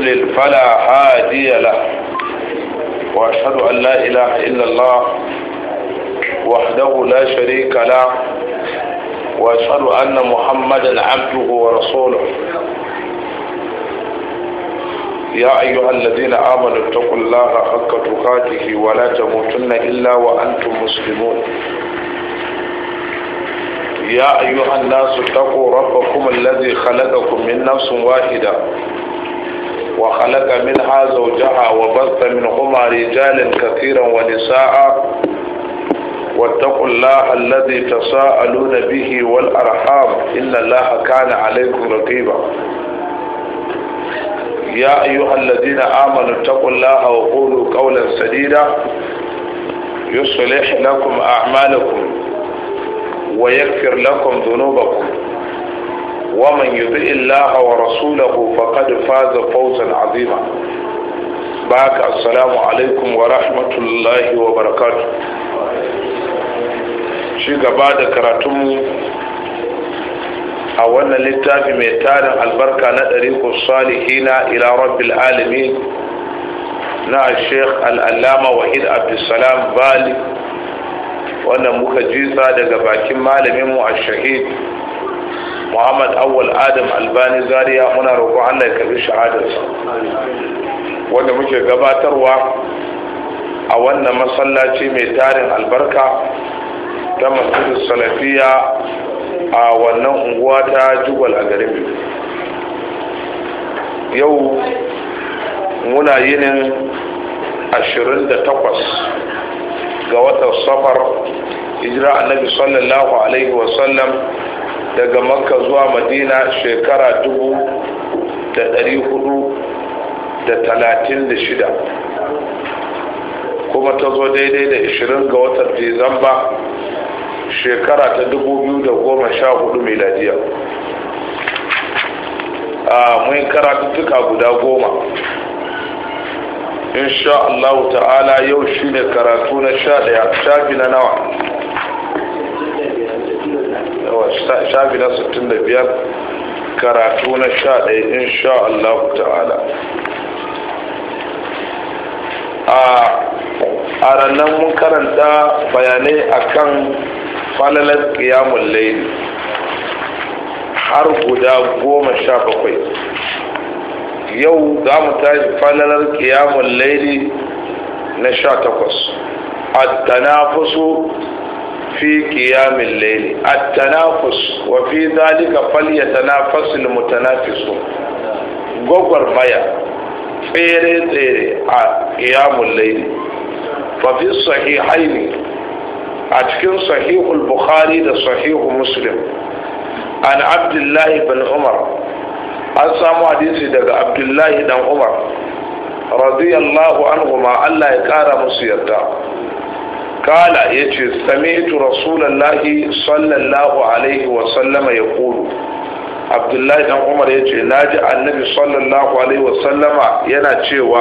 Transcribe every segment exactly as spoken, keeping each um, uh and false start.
يضلل فلا هادي له وأشهد أن لا إله إلا الله وحده لا شريك له وأشهد أن محمدا عبده ورسوله يا أيها الذين آمنوا اتقوا الله حق تقاته ولا تموتن إلا وأنتم مسلمون يا أيها الناس اتقوا ربكم الذي خلقكم من نفس واحدة وخلق منها زوجها وبث منهما رجالا كثيرا ونساء واتقوا الله الذي تساءلون به والأرحام إن الله كان عليكم رقيبا يا أيها الذين آمنوا اتقوا الله وقولوا قولا سديدا يصلح لكم أعمالكم ويغفر لكم ذنوبكم ومن يطع الله ورسوله فقد فاز فوزا عظيما. باك السلام عليكم ورحمة الله وبركاته. شيء بعد كراتم a wannan littafi mai tarin albarka na ɗariƙus salihina ila rabbil alamin na sheikh al'allama wahid abdulsalam bali wannan muka jisa daga bakin malaminmu a shahid muhammad awwal adam albani zaria muna roƙon allah ya karbi shahadarsa wanda muke gabatarwa a wannan masallaci mai tarin albarka ta masjidus salafiya a wannan unguwa ta jugwal a garin yau muna yinin ashirin da takwas ga watan safar hijira annabi sallallahu alaihi wasallam daga makka zuwa madina shekara dubu da dari hudu da talatin da shida kuma ta zo daidai da ashirin ga watan disamba shekara ta dubu biyu da goma sha hudu miladiya. a mun karatuttuka guda goma insha Allah ta'ala yau shine karatu na sha daya shafi na nawa shafi na sittin da biyar karatu na sha daya insha Allah ta'ala. a ranar mun karanta bayanai akan falalar ƙiyamun laili har guda goma sha bakwai. Yau za mu tashi falalar ƙiyamun laili na sha takwas. At-tanafusu fi ƙiyamin laili. At-tanafus wa fi zalika falyatanafasul mutanafisun. Gwagwarmaya tsere-tsere a ƙiyamun laili. Fa fi sahihaini a cikin sahihul bukhari da sahihu muslim an abdullahi bin umar an samu hadisi daga abdullahi dan umar radiyallahu anhu ma Allah ya kara musu yarda kala yace sami'tu rasulullahi sallallahu alaihi wa sallama yaqulu abdullahi dan umar yace naji annabi sallallahu alaihi wa sallama yana cewa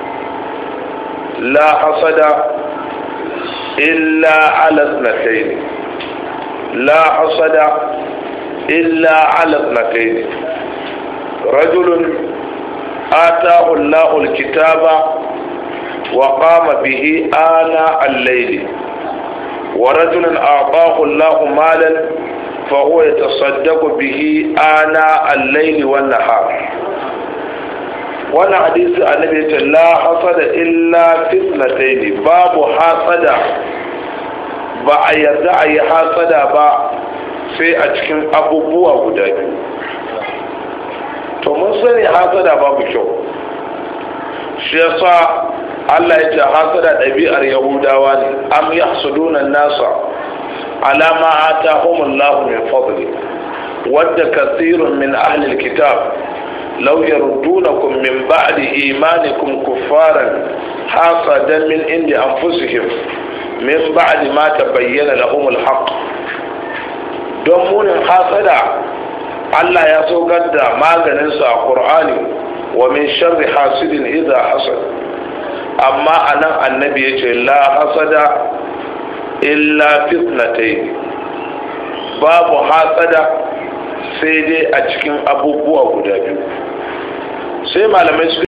la hasada إلا على اثنتين لا حسد إلا على اثنتين رجل آتاه الله الكتاب وقام به آناء الليل ورجل أعطاه الله مالا فهو يتصدق به آناء الليل والنهار. وانا حديث النبي لا حسد الا فتنتين باب حسد ba a yarda a yi hasada ba sai a cikin abubuwa guda biyu. To mun sani hasada babu kyau, shi yasa Allah ya ce hasada ɗabi'ar yahudawa ne. Am yahsuduna nasa ala ma atahumullahu min fadli wadda kathirun min ahli alkitab لو يردونكم من بعد إيمانكم كفارا حسدا من عند أنفسهم من بعد ما تبين لهم الحق. don munin hasada Allah ya saukar da maganinsa a Qur'ani wa min sharri hasidin idha hasad, amma anan annabi yace la hasada illa fitnatayn, babu hasada sai dai a cikin abubuwa guda biyu. sai malamai